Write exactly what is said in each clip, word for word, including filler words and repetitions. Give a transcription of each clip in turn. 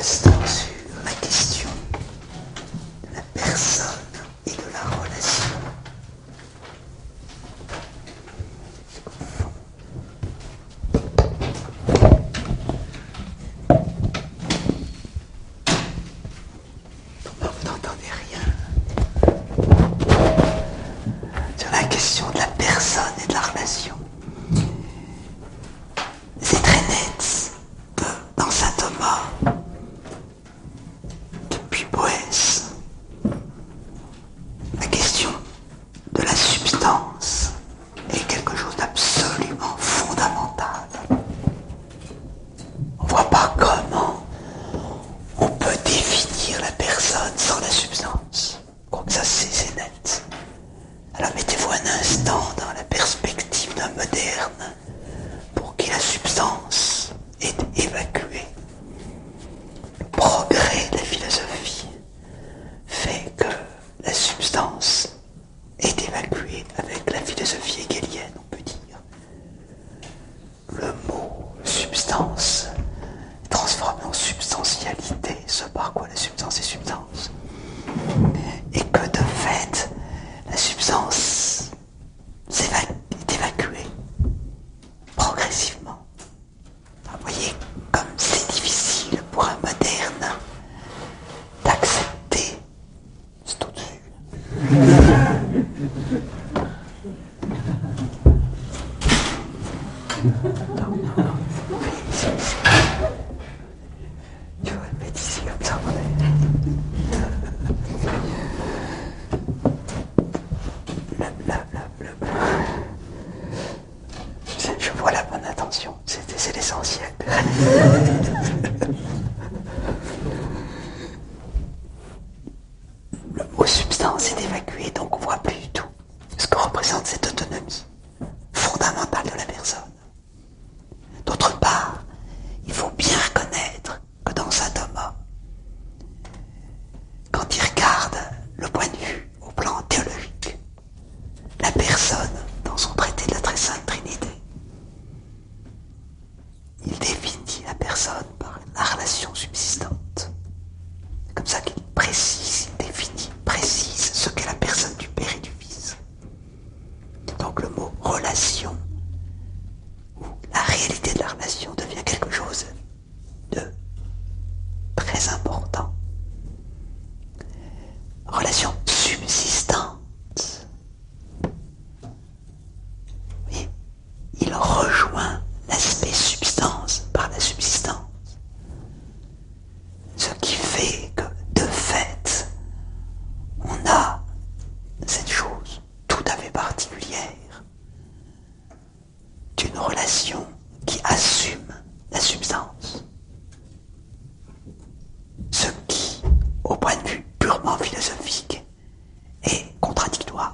l'instant sur la question de la personne et de la relation. Non, vous n'entendez rien. Sur la question de la personne et de la relation. C'est très net que dans saint Thomas, depuis Boès, la question de la substance est quelque chose d'absolument fondamental. On ne voit pas comment on peut définir la personne sans la substance. Comme ça, c'est, c'est net. Alors mettez-vous un instant dans la perspective d'un moderne pour qui la substance est évacuée. Le progrès de la philosophie fait que la substance est évacuée avec la philosophie hegelienne, on peut dire. Le mot substance est transformé en substantialité, ce par quoi la substance est substance. Et que de fait, la substance est évacuée progressivement. Vous voyez comme c'est difficile pour un moderne d'accepter. C'est au-dessus. Non, non, non. Tu vois le mettre ici comme ça, je vois la bonne attention, c'est, c'est l'essentiel. Le mot substance est évacué, donc on ne voit plus du tout ce que représente cette autonomie fondamentale de la personne. D'autre part, il faut bien reconnaître que dans saint Thomas, quand il regarde le point de vue au plan théologique, la personne, dans son traité de la très sainte Trinité, il définit la personne par la relation subsistante. C'est comme ça qu'il précise, il définit, précise ce qu'est la personne du Père et du Fils. Donc le mot relation, ou la réalité de la relation, devient quelque chose de très important. Relation subsistante. Oui, il rejoint l'aspect substance par la subsistance. Ce qui fait que, de fait, on a cette chose tout à fait particulière d'une relation qui assume la substance. Ce qui, au point de vue purement philosophique, est contradictoire.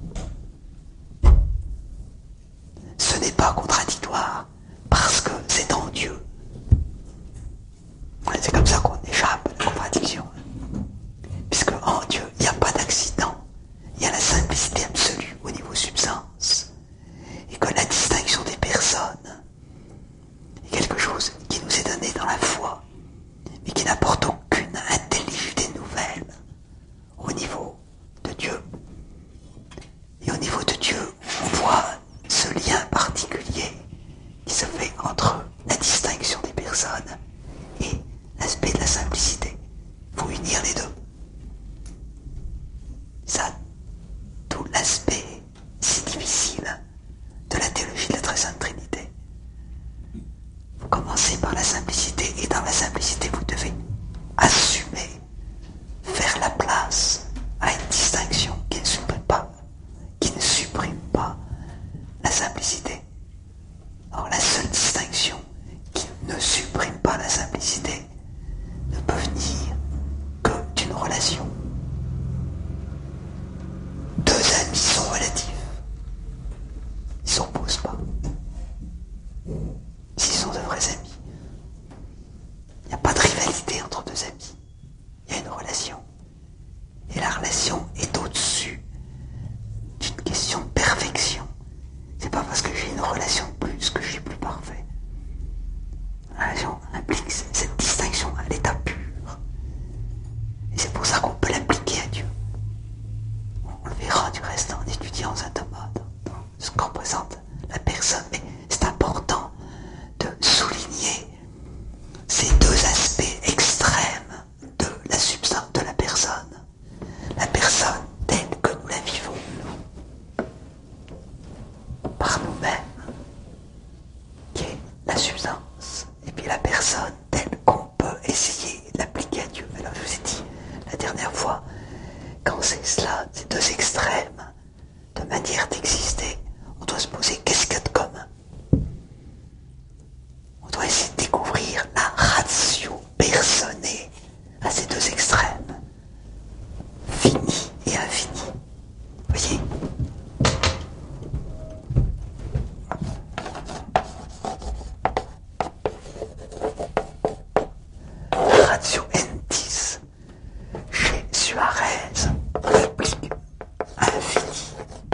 Ce n'est pas contradictoire parce que c'est en Dieu. C'est comme ça qu'on échappe à la contradiction. Puisque en Dieu, il n'y a pas d'accident. Il y a la simplicité absolue au niveau substance. Et que la distinction des personnes est quelque chose qui nous est donné dans la foi, mais qui n'apporte aucune intelligence nouvelle au niveau de Dieu. Et au niveau de Dieu, on voit ce lien particulier qui se fait entre la distinction des personnes et l'aspect de la ratio N dix chez Suarez implique infini.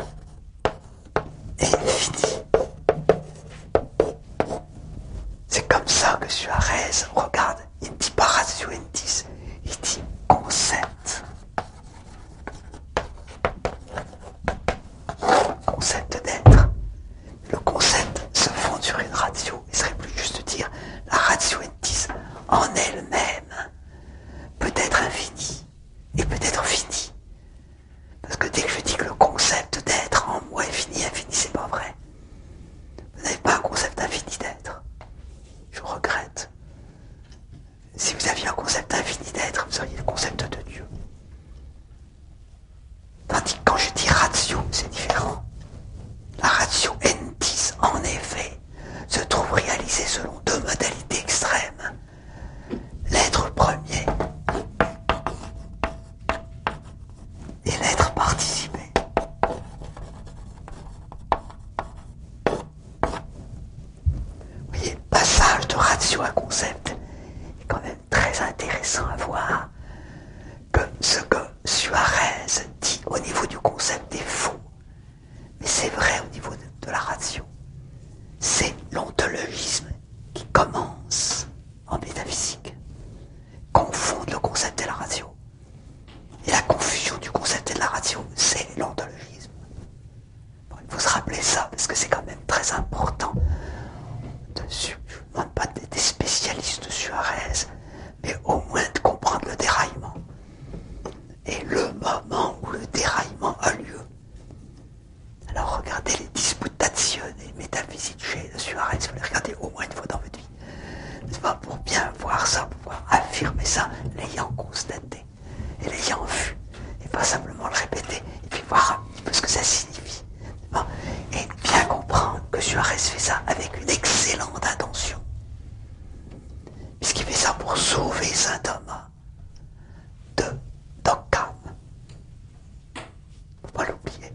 Infini. C'est comme ça que Suarez regarde, il ne dit pas ratio N dix, il dit concept. Concept d'être. Le concept se fonde sur une ratio. Il serait plus juste de dire la ratio N dix en elle-même peut être infinie et peut être finie. Parce que dès que je dis que le concept d'être en moi est fini, infini, c'est pas vrai. Vous n'avez pas un concept infini d'être. Je regrette. Si vous aviez un concept infini d'être, vous auriez le concept de Dieu. Tandis que quand je dis ratio, c'est différent. La ratio N dix, en effet, se trouve réalisée selon deux modalités extrêmes. L'être premier et l'être participé. Vous voyez, le passage de ratio à concept est quand même très intéressant à voir, que ce que Suarez dit au niveau du concept est faux, mais c'est vrai au niveau de, de la ratio. C'est l'ontologisme qui commence en métaphysique. Confondre le concept et la ratio. Et la confusion du concept et de la ratio, c'est l'ontologisme. Bon, il faut se rappeler ça, parce que c'est quand même très important. De, je ne demande pas d'être des spécialistes de Suarez, mais au moins de comprendre le déraillement. Et le moment où le déraillement a lieu. Alors regardez les Disputazioni Metaphysicae de Suarez, il faut les regarder au moins une fois dans votre vie. N'est-ce pas, pour bien voir ça, pour pouvoir affirmer ça, l'ayant constaté, et l'ayant vu, et pas simplement le répéter, et puis voir un petit peu ce que ça signifie. Et bien comprendre que Suarez fait ça avec une excellente intention. Puisqu'il fait ça pour sauver saint Thomas de d'Occam. Faut pas l'oublier.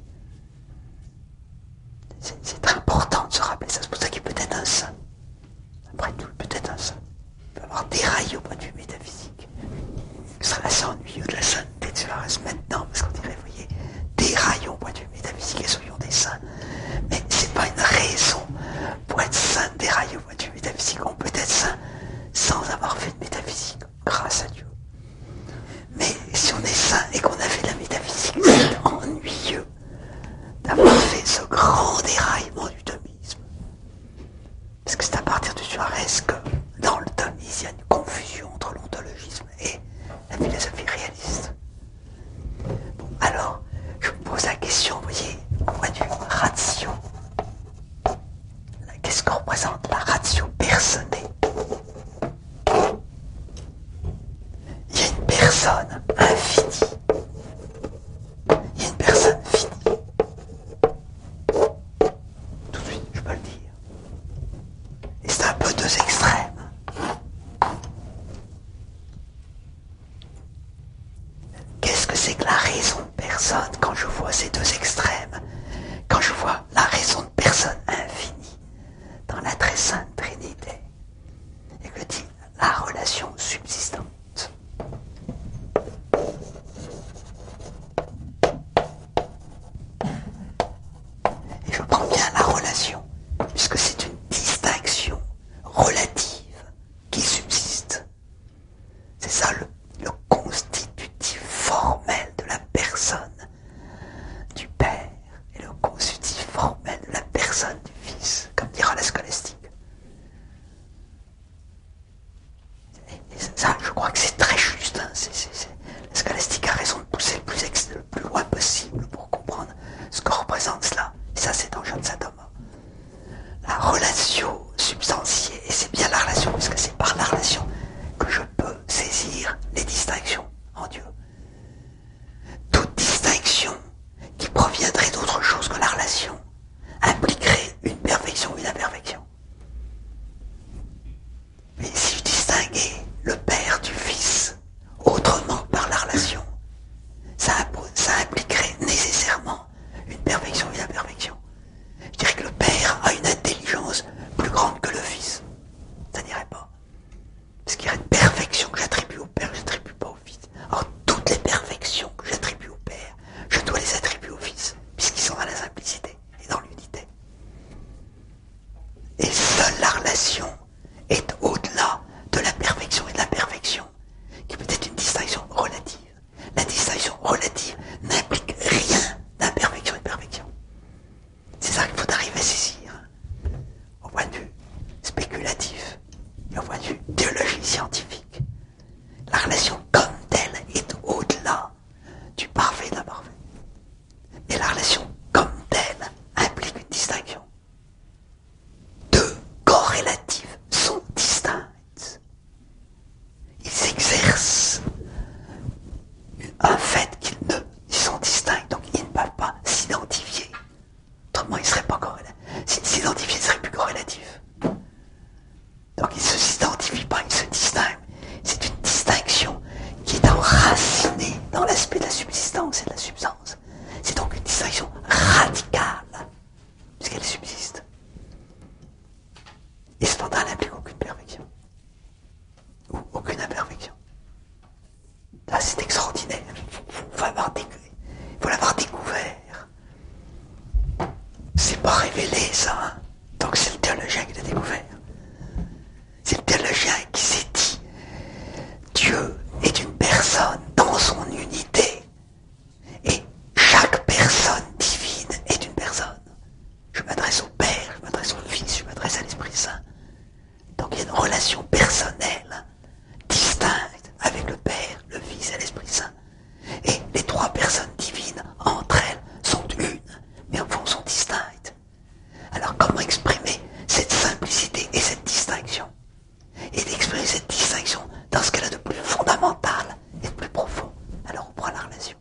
C'est, c'est très important de se rappeler ça. C'est pour ça qu'il peut être un saint. Après tout, il peut être un saint. Il peut avoir des rails au point de vue métaphysique. Ce serait assez ennuyeux de la sainteté de Suarez maintenant, parce qu'on dirait, vous voyez, des rails au point de vue métaphysique et soyons des saints. Mais c'est pas une raison pour être saint des rails au point de vue métaphysique. On peut être saint sans avoir fait de métaphysique, grâce à Dieu. Mais si on est saint et qu'on a fait de la métaphysique, c'est ennuyeux d'avoir fait ce grand déraillement du thomisme. Parce que c'est à partir de Suarez que, dans le thomisme, il y a une confusion entre l'ontologisme et la philosophie réaliste. Bon, alors, je me pose la question, vous voyez, au point de vue ratio. Qu'est-ce que représente la ratio personnée? Il y a une personne infinie. Il y a une personne finie. Tout de suite, je peux le dire. Et c'est un peu deux extrêmes. Qu'est-ce que c'est que la raison de personne quand je vois ces deux extrêmes? Quand je vois la raison de personne infinie dans la très sainte Trinité, et que dit la relation subsistante. Et je prends bien la relation, puisque c'est une distinction relative qui subsiste. C'est ça le, le constitutif formel de la personne du Père et le constitutif formel de la personne du Fils, comme dira la scolastique. Et ça, je crois que c'est très juste. Hein. C'est, c'est, c'est... La scolastique a raison de pousser le plus, ex... le plus loin possible pour comprendre ce que représente cela. Et ça, c'est dans Jean de Saint-Thomas. La relation substantiée, et c'est bien la relation, parce que c'est par la relation que je peux saisir les distinctions en Dieu. Toute distinction qui proviendrait d'autre chose que la relation impliquerait une perfection ou une imperfection. Mais si je distinguais le Père du Fils autrement par la relation, ça, ça impliquerait nécessairement une perfection ou une imperfection. Je dirais que le Père a une intelligence plus grande que le Fils. Ça n'irait pas. Parce qu'il y a une perfection que j'attribue au relation comme telle est au-delà du parfait et de l'imparfait. Mais la relation comme telle implique une distinction. Deux corrélatives sont distinctes. Ils exercent un fait qu'ils ne, ils sont distincts, donc ils ne peuvent pas s'identifier. Autrement, ils ne seraient pas corrélatifs. S'ils s'identifiaient, ils seraient plus corrélatifs. Donc ils ne s'identifient pas, ils se distinguent. C'est une distinction qui est enracinée dans l'aspect de la subsistance et de la substance. C'est donc une distinction radicale, puisqu'elle subsiste. Et cependant, elle n'implique aucune perfection. Ou aucune imperfection. Là, c'est extraordinaire. Il faut, faut, avoir déc... faut l'avoir découvert. C'est pas révélé, ça. Hein. Donc c'est le théologien qui l'a découvert. C'est le théologien qui s'est dit Dieu est une personne dans son unité. Et chaque personne divine est une personne. Je m'adresse au Père, je m'adresse au Fils, je m'adresse à l'Esprit Saint. Donc il y a une relation personnelle, distincte, avec le Père, le Fils et l'Esprit Saint. Et les trois personnes divines, entre elles, sont une, mais en fond sont distinctes. Alors comment exprimer cette simplicité et cette distinction? Et d'exprimer cette distinction dans ce qu'elle a de plus fondamental et de plus profond. Alors on prend la relation.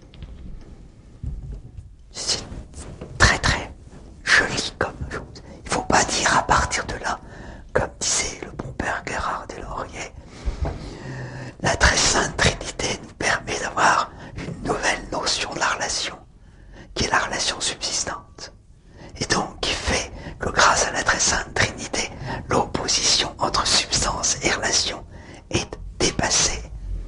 C'est très très joli comme chose. Il ne faut pas dire à partir de là, comme disait le bon père Gérard Deslauriers, la très sainte Trinité nous permet d'avoir une nouvelle notion de la relation, qui est la relation subsistante. Et donc qui fait que grâce à la très sainte Trinité, l'opposition entre substance et relation est dépassée.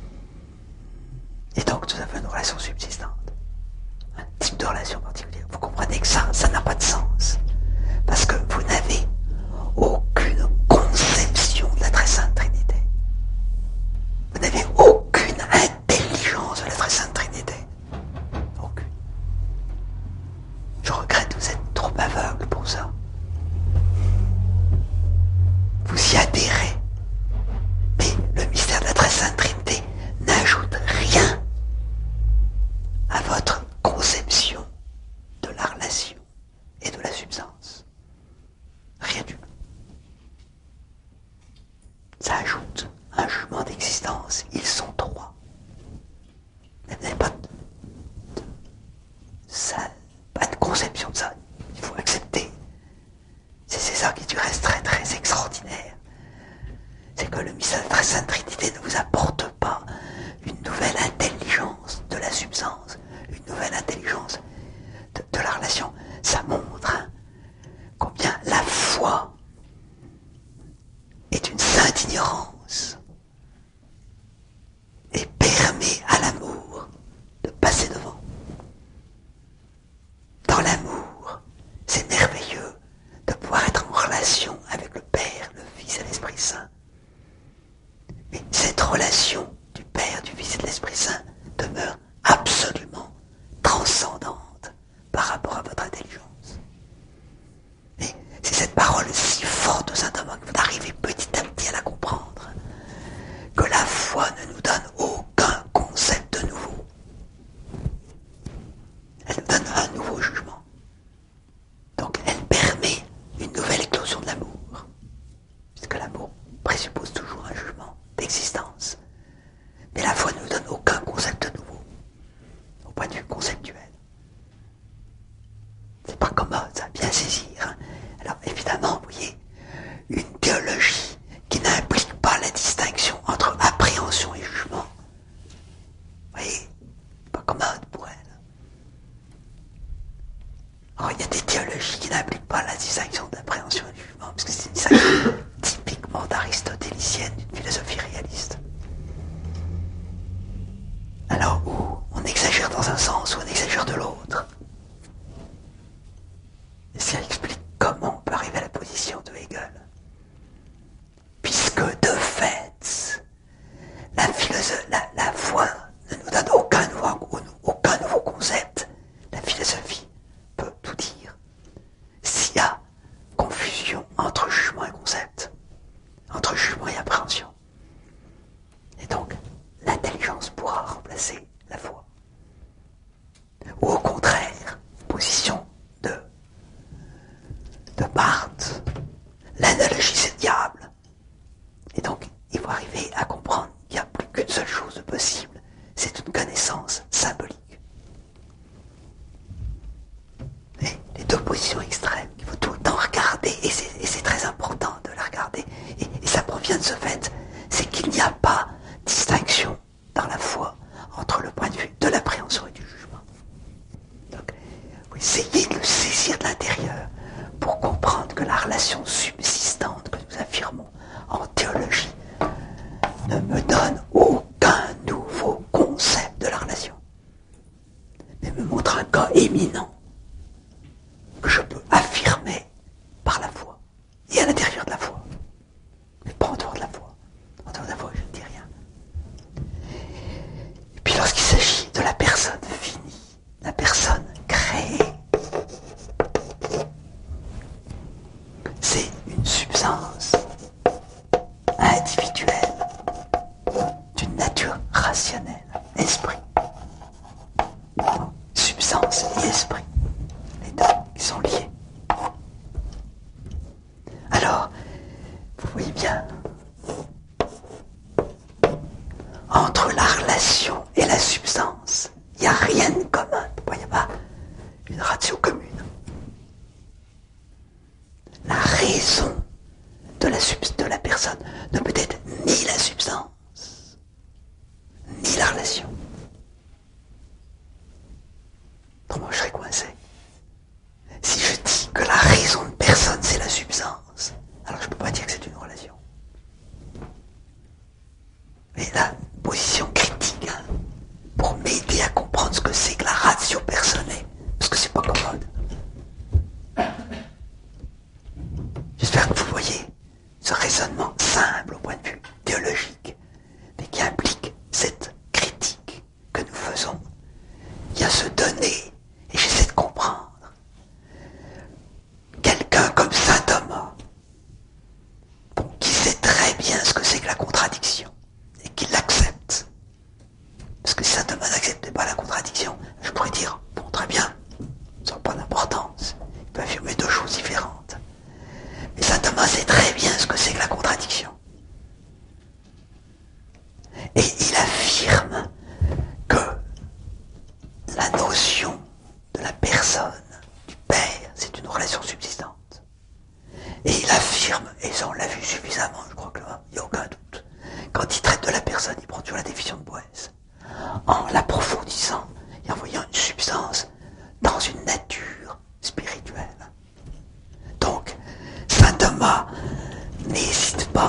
Et donc nous avons une relation subsistante. Un type de relation particulière. Vous comprenez que ça, ça n'a pas de sens. Parce que vous n'avez aucune conception de la très sainte Trinité. Vous n'avez aucune intelligence de la très sainte Trinité. Aucune. Je regrette, vous êtes trop aveugle pour ça. Vous y adhérez. Mais le mystère de la très sainte Trinité n'ajoute rien à votre conception de la relation et de la substance. Rien du tout. Ça ajoute un jugement d'existence. Ils sont trois. Vous n'avez pas de, de, ça, pas de conception de ça. Il faut accepter. C'est, c'est ça qui est du reste très très extraordinaire. C'est que le mystère de la très sainte Trinité ne vous apporte pas une nouvelle intelligence de la substance, une nouvelle intelligence de, de la relation. Ça montre hein, combien la foi est une sainte ignorance et permet à l'amour de passer devant. Dans l'amour, c'est merveilleux de pouvoir être en relation avec le Père, le Fils et l'Esprit Saint. Mais cette relation du Père, du Fils et de l'Esprit Saint demeure absolument transcendante par rapport à votre intelligence. Et c'est cette parole si forte de saint Thomas que vous arrivez petit à petit à la comprendre, que la foi ne nous donne aucun concept nouveau. Elle nous donne un nouveau jugement. Donc elle permet une nouvelle éclosion de l'amour. Puisque l'amour présuppose toujours un jugement d'existence. Mais la foi ne nous donne aucun concept nouveau, au point de vue conceptuel. C'est pas commode, ça, bien saisir. Hein. Alors évidemment, vous voyez, une théologie qui n'implique pas la distinction entre appréhension et jugement, vous voyez, pas commode pour elle. Alors il y a des théologies qui n'impliquent pas la distinction d'appréhension et de jugement, parce que c'est une distinction typiquement d'aristotélicienne, d'une philosophie réaliste. Alors où on exagère dans un sens ou on exagère de l'autre. Et ça explique comment on peut arriver à la position de Hegel. Puisque de fait, la, philosophe, la, la foi ne nous donne aucun nouveau, aucun nouveau concept. La philosophie peut tout dire. S'il y a l'intelligence pourra remplacer la foi. Ou au contraire, position de, de Barthes, l'analogie c'est le diable. Et donc, il faut arriver à comprendre qu'il n'y a plus qu'une seule chose de possible, c'est une connaissance symbolique. Et les deux positions extrêmes qu'il faut tout le temps regarder, et c'est, et c'est très important de la regarder, et, et ça provient de ce fait, c'est qu'il n'y a pas distinction dans la foi entre le point de vue de l'appréhension et du jugement. Donc, vous essayez de le saisir de l'intérieur pour comprendre que la relation subsistante que nous affirmons en théologie ne me donne aucun nouveau concept de la relation, mais me montre un cas éminent que je peux affirmer par la foi, et à l'intérieur de la foi, mais pas en dehors de la foi. En dehors de la foi, je ne dis rien. Et puis lorsqu'il s'agit de la personne finie, la personne créée, c'est une substance individuelle, d'une nature rationnelle, esprit. Substance et esprit, les deux qui sont liés. Alors, vous voyez bien, entre la relation et la substance, il n'y a rien de commun. Il n'y a pas une ratio commune. La raison de la, sub- de la personne ne peut être ni la substance, ni la relation. Autrement, je serais coincé. Si je dis que la raison de personne, c'est la substance, alors je ne peux pas dire que c'est une relation. Mais la position critique, hein, pour m'aider à comprendre ce que c'est que la ratio personnelle, parce que c'est pas commode. J'espère que vous voyez ce raisonnement simple au point de vue théologique, mais qui implique cette critique que nous faisons. Il y a se donner, et j'essaie de comprendre. Quelqu'un comme saint Thomas, bon, qui sait très bien ce que c'est que la contradiction, et qui l'accepte. Parce que si saint Thomas n'acceptait pas la contradiction, je pourrais dire, bon, très bien, ça n'a pas d'importance. Il peut affirmer deux choses différentes. Mais saint Thomas sait très bien ce que c'est que la contradiction. Et il affirme que la notion de la personne du Père, c'est une relation subsistante. Et il affirme, et ça on l'a vu suffisamment, je crois qu'il n'y a aucun doute, quand il traite de la personne, il prend toujours la définition de Boès, en l'approfondissant et en voyant une substance dans une nature spirituelle. Donc, saint Thomas n'hésite pas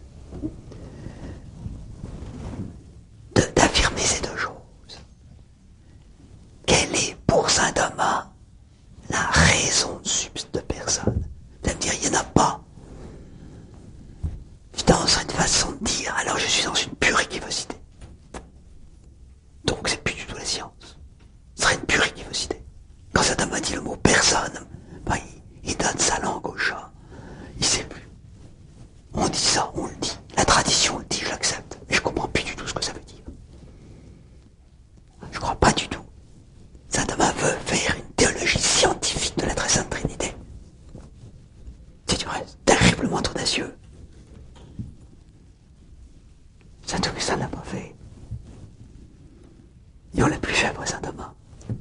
de, d'affirmer ces deux choses. Quelle est pour saint Thomas la raison de substance de personne? Vous allez me dire, il n'y en a pas. Je suis dans une façon de dire, alors je suis dans une pure équivocité. Donc c'est plus du tout la science. Ce serait une pure équivocité. Quand saint Thomas dit le mot personne, ben, il, il donne sa langue au chat. Il ne sait plus. On dit ça, on le dit. La tradition le dit, je l'accepte. Mais je ne comprends plus du tout ce que ça veut dire. Je ne crois pas du tout. Saint Thomas veut faire une théologie scientifique de la très sainte Trinité. C'est du reste terriblement audacieux. Saint Augustin ne l'a pas fait. Et on l'a plus fait après saint Thomas.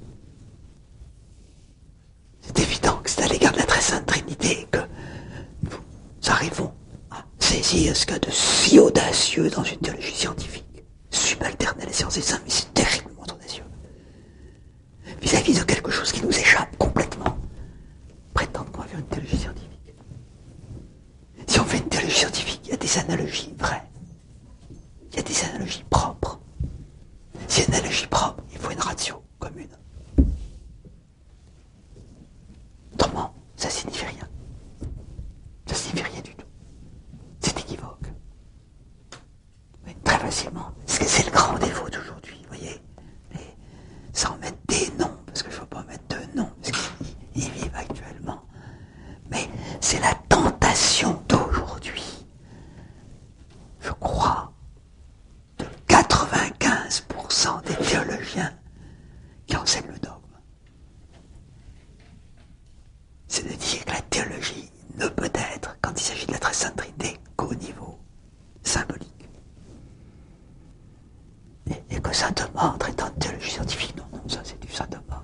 C'est évident que c'est à l'égard de la très sainte Trinité que nous arrivons à saisir ce qu'il y a de si audacieux dans une théologie scientifique, subalternée à la science des saints, mais c'est terriblement audacieux. Vis-à-vis de quelque chose qui nous échappe complètement, prétendre qu'on va faire une théologie scientifique. Si on fait une théologie scientifique, il y a des analogies vraies. Il y a des analogies propres. Si une analogie propre, il faut une ratio commune. Autrement, ça signifie rien. Ça signifie rien du tout. C'est équivoque. Mais très facilement. Parce que c'est le grand défaut d'aujourd'hui, vous voyez. Mais sans mettre des noms, parce que je ne veux pas mettre de noms, parce qu'ils vivent actuellement. Mais c'est la tentation d'aujourd'hui. Je crois, de quatre-vingt-quinze théologiens qui enseignent le dogme. C'est de dire que la théologie ne peut être, quand il s'agit de la très sainte Trinité, qu'au niveau symbolique. Et, et que saint Thomas entrait dans une théologie scientifique, non, non, ça c'est du saint Thomas.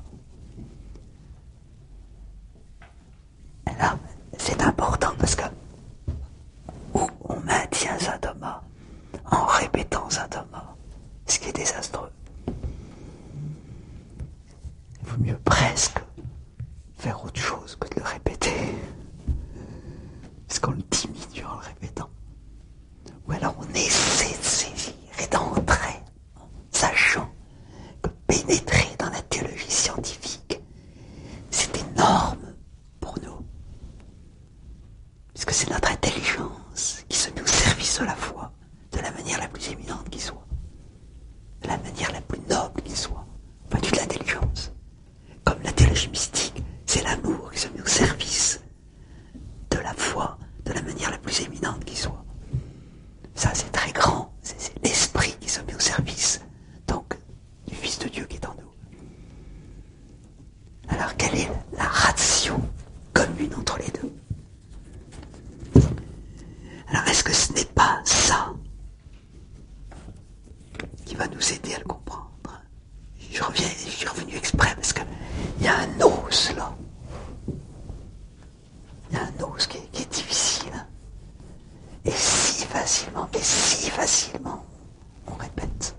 Et là, c'est important parce que où on maintient saint Thomas en répétant saint Thomas, ce qui est désastreux. Il vaut mieux presque faire autre chose que de le répéter. Parce qu'on le diminue en le répétant. Ou alors on essaie de saisir et d'entrer, sachant que pénétrer dans la théologie scientifique, c'est énorme pour nous. Puisque c'est notre intelligence qui se met au service de la foi, de la manière la plus éminente qui soit, de la manière la plus noble qui soit, pas du tout l'intelligence. Comme la théologie mystique, c'est l'amour qui se met au service de la foi, de la manière la plus éminente qui soit. Ça, c'est très grand. C'est, c'est l'esprit qui se met au service, donc, du Fils de Dieu qui est en nous. Alors, quelle est la ratio commune entre les deux? Alors, est-ce que ce n'est pas ça qui va nous aider à le comprendre? Je reviens, je suis revenu exprès parce qu'il y a un os là. Il y a un os qui est, qui est difficile. Et si facilement, et si facilement, on répète.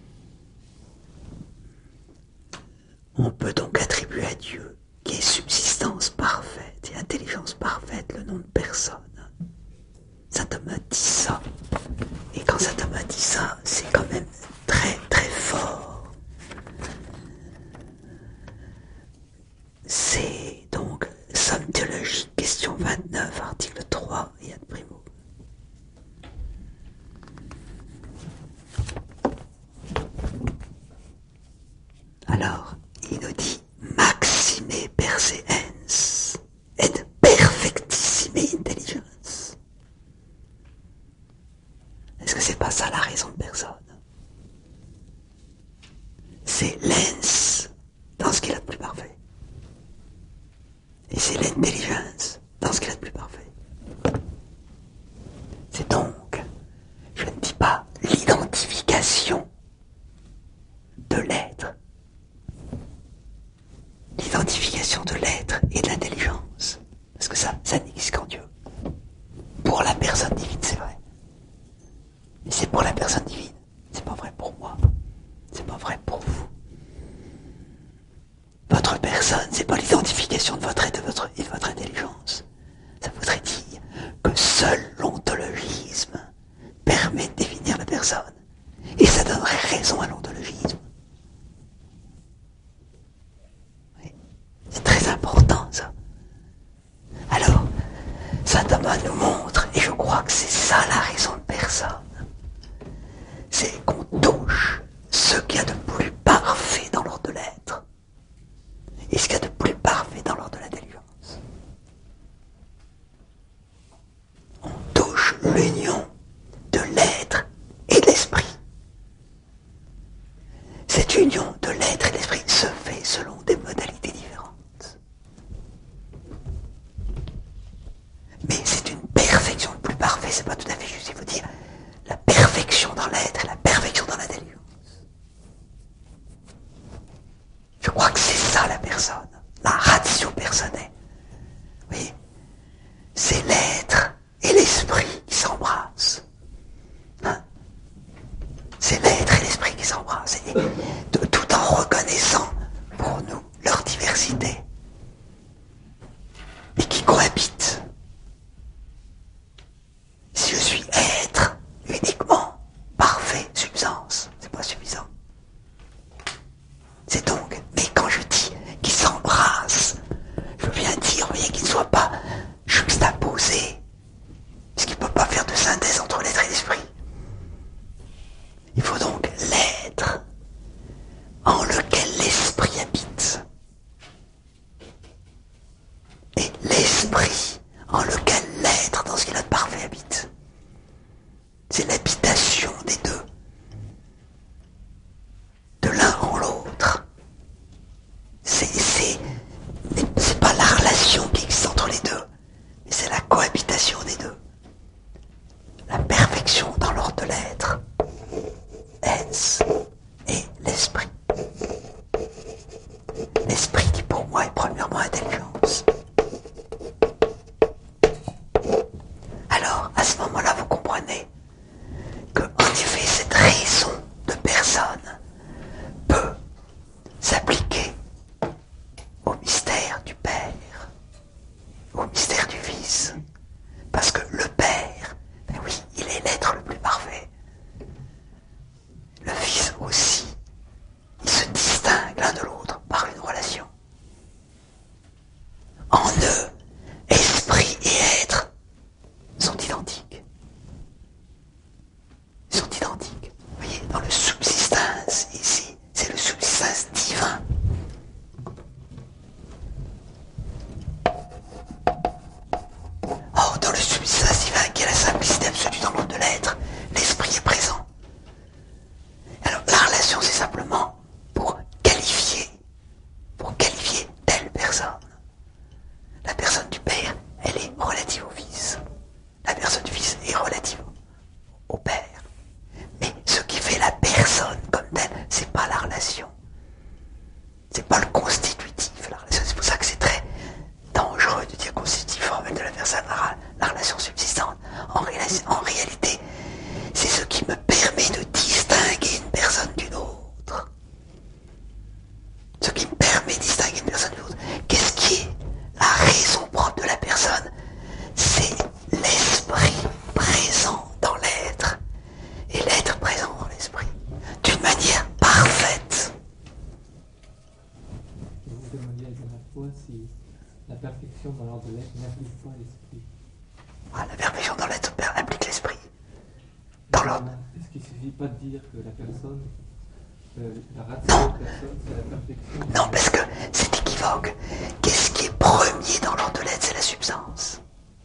On peut donc attribuer à Dieu, qui est subsistance parfaite et intelligence parfaite, le nom de personne. Saint Thomas dit ça. Et quand Saint Thomas dit ça, c'est quand même très très fort. C'est donc Somme théologique, question vingt-neuf, article trois, et ad primo. Alors, il nous dit maxime perseens et perfectissime intelligence. Est-ce que c'est pas ça la raison de personne? C'est l'ens dans ce qu'il a de plus parfait. Et c'est l'intelligence dans ce qu'il a de plus parfait. C'est donc, je ne dis pas l'identification de l'être. L'identification de l'être et de l'intelligence. Parce que ça, ça n'existe qu'en Dieu. Pour la personne divine, c'est vrai. Mais c'est pour la personne divine. C'est pas vrai pour moi. C'est pas vrai pour vous. Votre personne, c'est pas l'identification de votre être et de votre, et de votre intelligence. Ça voudrait dire que seul l'ontologisme permet de définir la personne. Et ça donnerait raison à l'ontologisme. Oui. C'est très important, ça. Alors, saint Thomas nous montre, et je crois que c'est ça la raison de personne, c'est qu'on touche ce qu'il y a de plus parfait dans l'ordre de l'être. Et ce qu'il y a de plus parfait dans l'ordre de l'intelligence. On touche l'union de l'être et de l'esprit. Cette union de l'être et de l'esprit se fait selon des modalités différentes. Mais c'est une perfection. Le plus parfait, c'est pas tout à fait juste. Il faut dire la perfection dans l'être et la perfection dans l'intelligence. Je crois que c'est ça la personne, la ratio personnelle. Oui, c'est l'être et l'esprit qui s'embrassent. Hein? C'est l'être et l'esprit qui s'embrassent, et de, tout en reconnaissant pour nous leur diversité, et qui cohabitent. Si je suis être uniquement, parfait, substance, c'est pas suffisant. C'est donc, mais quand je dis qu'ils s'embrassent, je viens dire, vous voyez, qu'ils ne soient pas juxtaposés, puisqu'il ne peut pas faire de synthèse entre l'être et l'esprit. Il faut donc l'être en lequel l'esprit habite, et l'esprit en lequel l'être dans ce qu'il a de parfait habite. C'est l'habitation des deux. l'ess et l'esprit. L'esprit qui pour moi est premièrement intelligence. Alors, à ce moment-là, vous comprenez que, en effet, cette raison de personne peut s'appliquer au mystère du Père, au mystère du Fils. Parce que le Père, ben oui, il est l'être le plus parfait. Le Fils aussi. Ils se distinguent l'un de l'autre par une relation. En eux, esprit et être sont identiques. Ils sont identiques. Vous voyez, dans le subsistance, ici, c'est le subsistance divin. Or, dans le subsistance divin, qui est la simplicité absolue dans le monde de l'être, l'esprit est présent. Alors, la relation, c'est simplement pour qualifier, pour qualifier telle personne. La personne du Père, elle est relative au Fils. La personne du Fils est relative au Père. Mais ce qui fait la personne comme telle, c'est pas la relation. C'est pas le constitutif, la relation. C'est pour ça que c'est très dangereux de dire constitutif formel de la personne, la, la relation subsistante. En, réa- en réalité, c'est ce qui me permet de distinguer une personne d'une autre. Ce qui me permet de distinguer une personne d'une autre. Qu'est-ce qui est la raison propre de la personne? C'est l'esprit présent dans l'être. Et l'être présent dans l'esprit. D'une manière parfaite. Vous demandiez la dernière fois si la perfection dans l'ordre de l'être n'implique pas l'esprit. Ah, la perfection dans l'être implique l'esprit. Dans l'ordre. Est-ce qu'il ne suffit pas de dire que la personne, euh, la ratio de personne, c'est la perfection? Non, parce que c'est équivoque. Qu'est-ce qui est premier dans l'ordre de l'être? C'est la substance.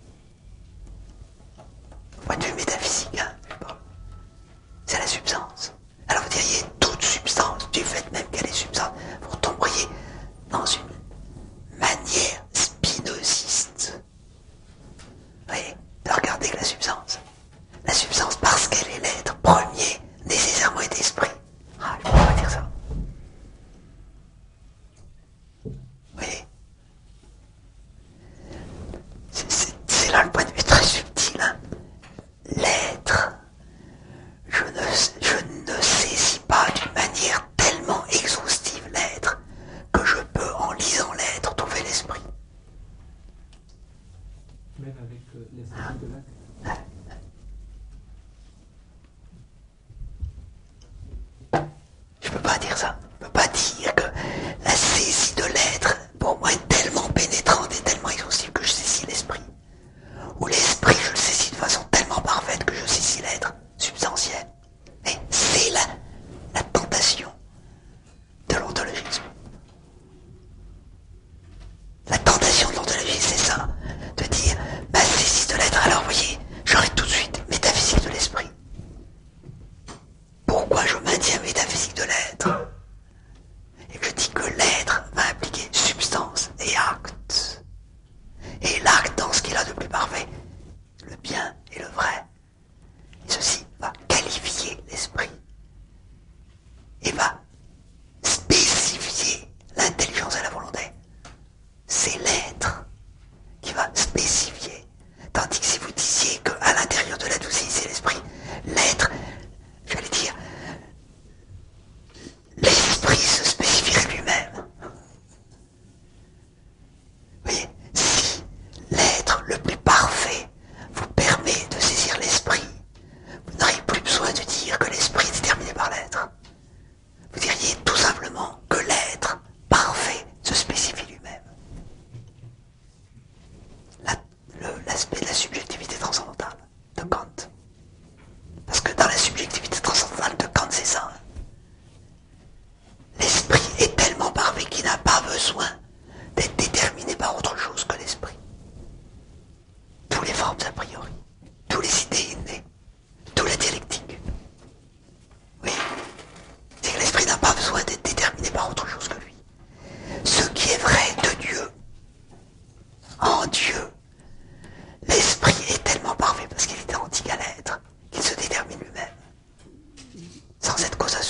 Point de vue métaphysique, hein, c'est la substance. Alors vous diriez, toute substance, du fait même qu'elle est substance, vous tomberiez dans une manière spinoziste. Vous voyez, de regarder que la substance. La substance, parce qu'elle est l'être premier, nécessairement est esprit. Ah, je ne peux pas dire ça. Vous voyez, c'est, c'est, c'est là le point de vue très subtil, hein. L'être, je ne, je ne saisis pas d'une manière tellement exhaustive l'être que je peux, en lisant l'être, trouver l'esprit. Même avec euh, l'esprit de l'acte. Je peux pas dire ça. Je peux pas dire que la saisie de l'être, pour moi, est tellement pénétrante et tellement exhaustive que je saisis l'esprit. Ou l'esprit, je le saisis de façon tellement parfaite que je saisis l'être substantiel. Mais c'est la, la tentation de l'ontologisme. La tentation de l'ontologisme, c'est ça. De dire, ma saisie de l'être, alors vous voyez, j'aurai tout de suite métaphysique de l'esprit. Pourquoi je maintiens métaphysique de l'être? Et que je dis que l'être va impliquer substance et acte. Et l'acte dans ce qu'il a de plus parfait, le bien et le vrai. Et ceci va qualifier l'esprit. Et va spécifier l'intelligence et la volonté. C'est l'être qui va spécifier. Tandis que si vous disiez qu'à l'intérieur de l'être aussi, c'est l'esprit, l'être, j'allais dire, l'esprit se spécifierait lui-même. Vous voyez, si l'être le plus parfait vous permet de saisir l'esprit, vous n'auriez plus besoin de dire que l'esprit est déterminé par l'être. Vous diriez tout simplement que l'être parfait se spécifie lui-même. La, le, l'aspect de la subjectivité transcendantale de Kant. Parce que dans la subjectivité transcendantale de Kant, c'est ça. L'esprit est tellement parfait qu'il n'a pas besoin d'être déterminé par autre chose que l'esprit. Tous les formes a priori, tous les idées innées, toute la dialectique. Oui, c'est que l'esprit n'a pas besoin d'être déterminé par autre chose que lui. Ce qui est vrai de Dieu, en Dieu, l'esprit est tellement parfait parce qu'il est identique à l'être qu'il se détermine lui-même, sans être cause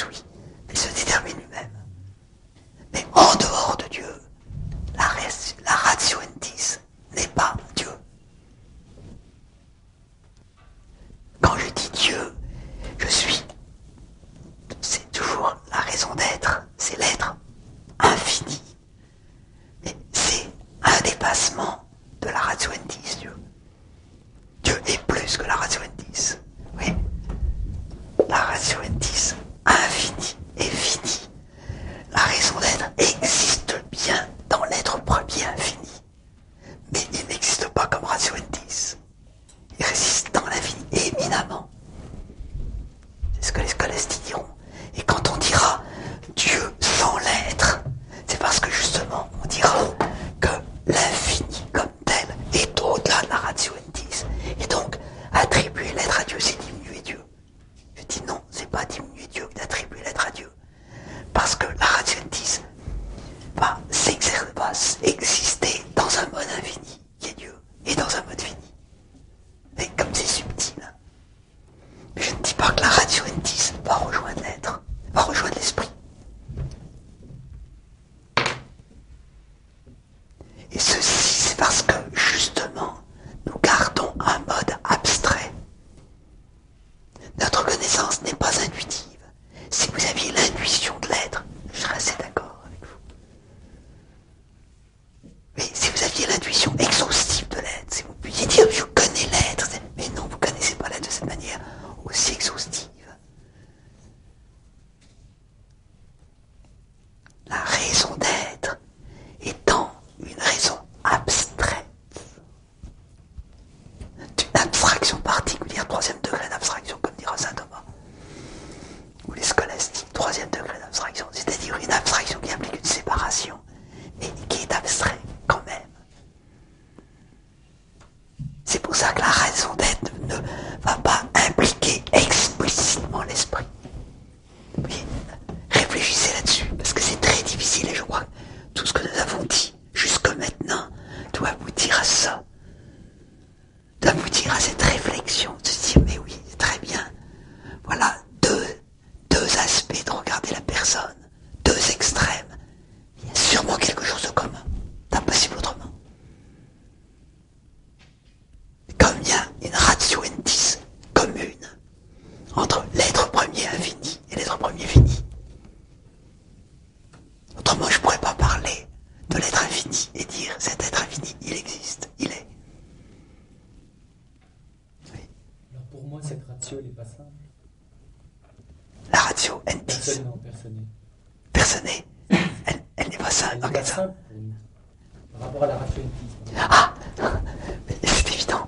Personne, non, personne. Personne n'est. Elle, elle n'est pas simple. Elle n'est Ok, pas ça. simple pour nous. Par rapport à la rationalisme. Ah, mais c'est évident.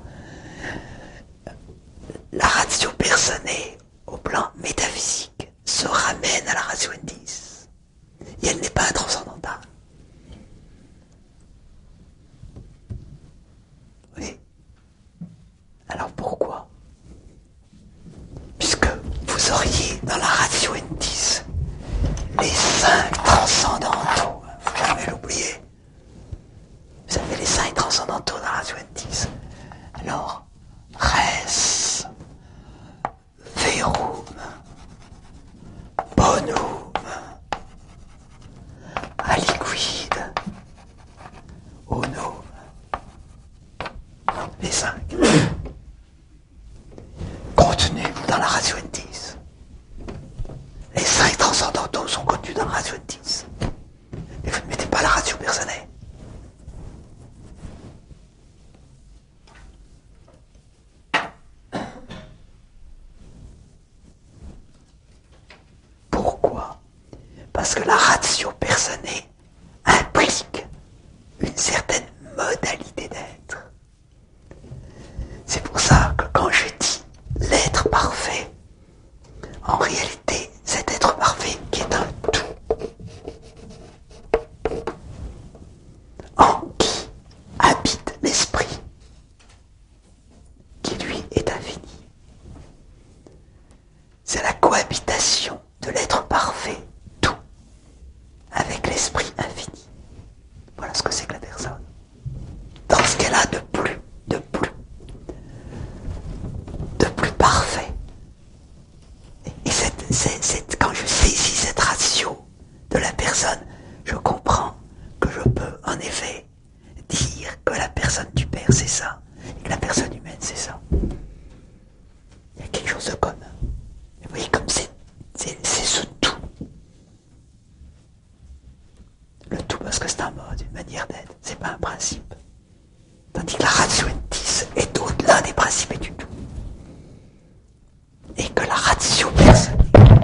La ratio personnée, au plan métaphysique, se ramène à la ratio endis. Et elle n'est pas transcendantale. Oui. Alors pourquoi? Puisque vous auriez dans la ratio endis les cinq transcendantaux, faut jamais l'oublier. Vous avez les cinq transcendantaux dans la ratio endis. Alors, res, verum, bonum, aliquid, unum. Les cinq. Contenus dans la ratio endis. Les cinq transcendantaux sont contenus dans la ratio endis. Et vous ne mettez pas la ratio personnelle. Pourquoi? Parce que la ratio personnelle implique une certaine modalité d'être. C'est pour ça que quand je dis l'être parfait, en réalité, cet être parfait qui est un tout, en qui habite l'esprit, qui lui est infini. C'est la cohabitation de l'être parfait, tout, avec l'esprit infini. Voilà ce que c'est que la personne. Dans ce qu'elle a de plus, de plus, de plus parfait. Et cette, cette, cette, quand je saisis cette ratio de la personne, je comprends que je peux en effet dire que la personne du Père c'est ça, et que la personne humaine c'est ça. Il y a quelque chose de commun. Et vous voyez comme c'est, c'est, c'est ce tout. Le tout parce que c'est un mode, une manière d'être, c'est pas un principe. Tandis que la ratio endis est au-delà des principes et du tout. Et que la ratio personnelle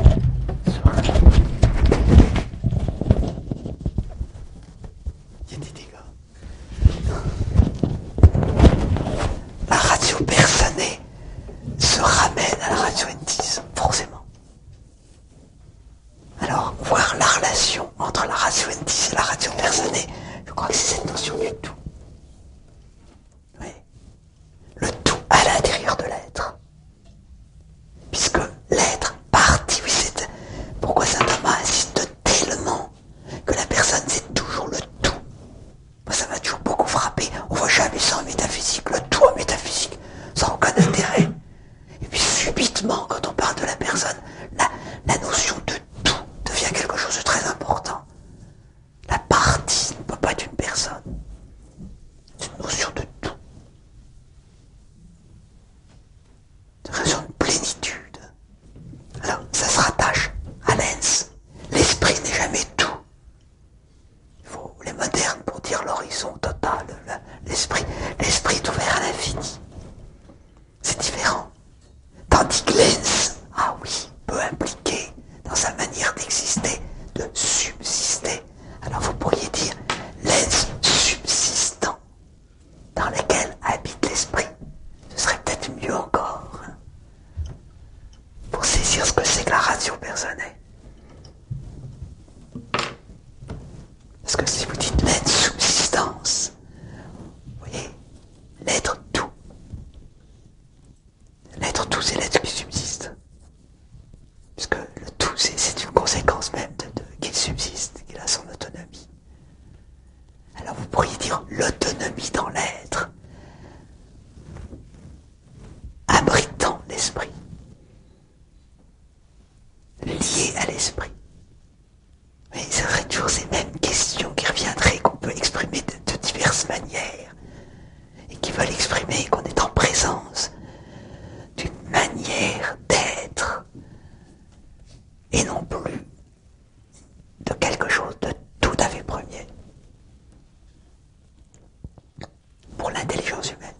il y a des dégâts. La ratio personnelle se ramène à la ratio endis, forcément. Alors, voir la relation entre la ratio endis et la ratio personnelle, je crois que c'est cette notion du tout. Oui. Le tout à l'intérieur de l'être. Puisque l'être partie, oui, c'est... Pourquoi saint Thomas insiste tellement que la personne c'est toujours le tout? Moi ça m'a toujours beaucoup frappé. On voit jamais ça en métaphysique, le tout en métaphysique, sans aucun intérêt. Et puis subitement, quand on parle de la personne, la, la notion de tout devient quelque chose de très important. La partie ne peut pas être une personne. C'est une notion de tout. C'est une notion de plénitude. Alors, ça se rattache à l'ens. L'esprit n'est jamais tout. Il faut les modernes pour dire l'horizon total. L'esprit, l'esprit est ouvert à l'infini. C'est différent. Tandis que l'ens, ah oui, peut impliquer dans sa manière d'exister, de subsister. Alors vous pourriez dire l'ens subsistant, dans lequel habite l'esprit. Ce serait peut-être mieux encore. Pour saisir ce que c'est que la ratio personnelle. Parce que si vous dites l'être subsistance, vous voyez, l'être tout. L'être tout, c'est l'être qui subsiste. Puisque le tout, c'est, c'est une conséquence même de, de, qu'il subsiste, qu'il a son autonomie. Alors vous pourriez dire l'autonomie dans l'être, abritant l'esprit. Lié à l'esprit. Mais ce serait toujours ces mêmes questions qui reviendraient, qu'on peut exprimer de, de diverses manières, et qui veulent exprimer qu'on est en présence d'une manière d'être, et non plus de quelque chose de tout à fait premier. Pour l'intelligence humaine.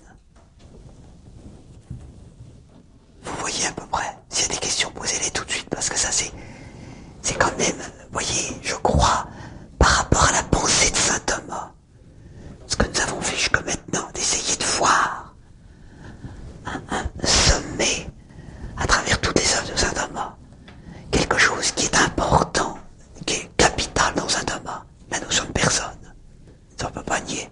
Vous voyez à peu près. S'il y a des questions, posez-les tout de suite, parce que ça c'est même, vous voyez, je crois, par rapport à la pensée de saint Thomas, ce que nous avons fait jusqu'à maintenant, d'essayer de voir un, un sommet à travers toutes les œuvres de saint Thomas, quelque chose qui est important, qui est capital dans saint Thomas, la notion de personne. Ça on ne peut pas nier.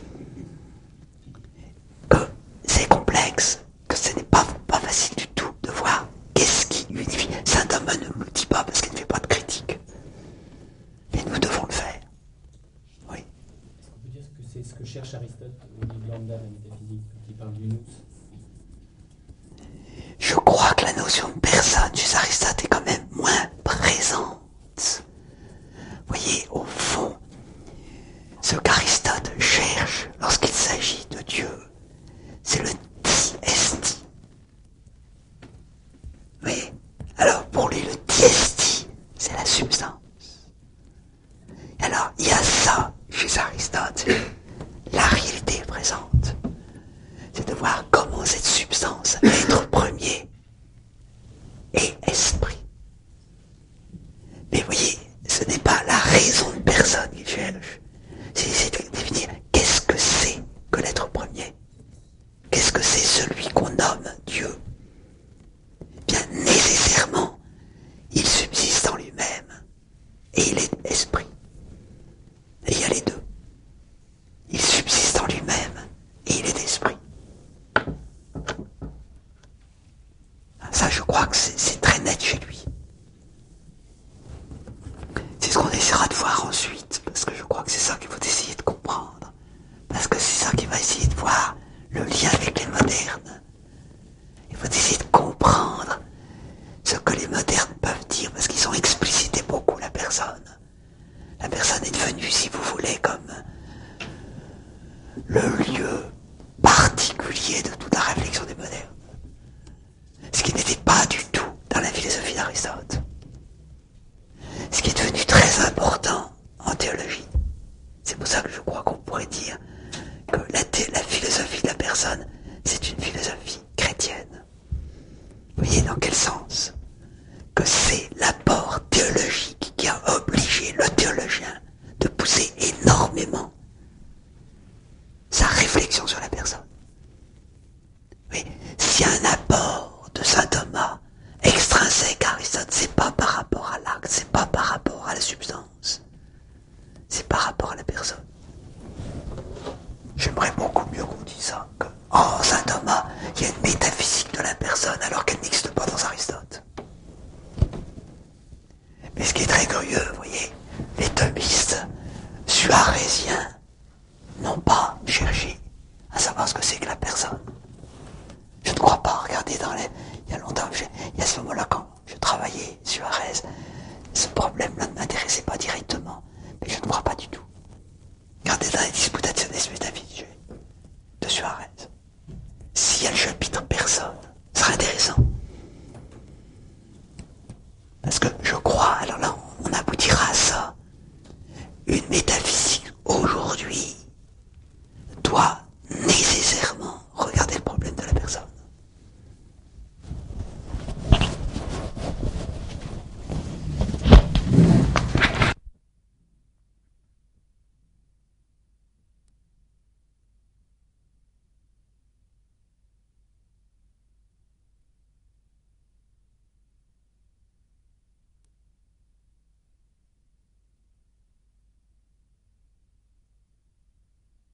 Que c'est complexe, que ce n'est pas, pas facile du tout de voir qu'est-ce qui unifie. Saint Thomas ne nous le dit pas parce qu'il ne fait pas de critique. Mais nous devons le faire. Oui. Est-ce qu'on peut dire que c'est ce que cherche Aristote au livre lambda de la métaphysique, quand il parle du nous? Je crois que la notion de personne chez Aristote est quand même moins présente. Vous voyez, au fond, ce qu'Aristote cherche lorsqu'il s'agit de Dieu, c'est le ti-esti. Oui. Alors, pour lui, le ti-esti, c'est la substance. Alors, il y a ça chez Aristote. La réalité est présente. C'est de voir comment cette substance, être premier, est esprit. Mais vous voyez, ce n'est pas la raison de personne qu'il cherche. C'est de définir qu'est-ce que c'est que l'être premier. Qu'est-ce que c'est celui qu'on nomme Dieu? Bien nécessairement, il subsiste en lui-même et il est esprit. Et il y a les deux. Il subsiste en lui-même et il est esprit. Ça, je crois que c'est très net chez lui. C'est ce qu'on essaiera de voir ensuite, parce que je crois que c'est ça qu'il faut essayer de comprendre. Parce que c'est ça qui va essayer de voir le lien avec les modernes. Il faut essayer de comprendre ce que les modernes peuvent dire, parce qu'ils ont explicité beaucoup la personne. La personne est devenue, si vous voulez, comme le lieu particulier de toute la réflexion des modernes. Ce qui n'était pas du tout dans la philosophie d'Aristote. Ce qui est devenu très important en théologie. C'est pour ça que je crois qu'on pourrait dire que la, thé- la philosophie de la personne, c'est une philosophie chrétienne. Vous voyez dans quel sens? Que c'est l'apport théologique qui a obligé le théologien de pousser énormément sa réflexion sur la personne. Oui, s'il y a un apport de saint Thomas extrinsèque à Aristote, c'est pas par rapport à l'acte, c'est pas par rapport à la substance, c'est par rapport à la personne. J'aimerais beaucoup mieux qu'on dise ça, que en saint Thomas, il y a une métaphysique de la personne alors qu'elle n'existe pas dans Aristote. Mais ce qui est très curieux, vous voyez, les thomistes suarésiens n'ont pas cherché à savoir ce que c'est que la personne. Je ne crois pas, regardez, dans les... il y a longtemps, que j'ai... il y a ce moment-là, quand je travaillais Suarez,